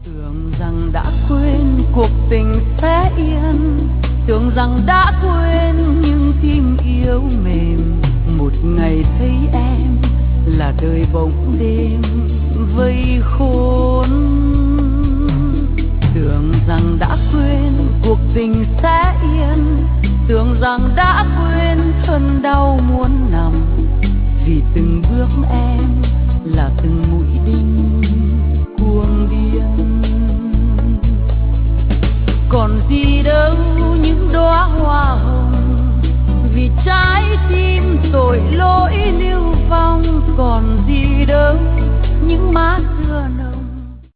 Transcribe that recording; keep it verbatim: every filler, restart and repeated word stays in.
Tưởng rằng đã quên cuộc tình sẽ yên, tưởng rằng đã quên nhưng tim yêu mềm. Một ngày thấy em là đời bỗng đêm vây khốn. Tưởng rằng đã quên cuộc tình sẽ yên, tưởng rằng đã quên thân đau muốn nằm. Vì từng bước em là từng mũi đinh cuồng điên. Còn gì đâu những đóa hoa hồng, vì trái tim tội lỗi lưu vong. Còn gì đâu những má xưa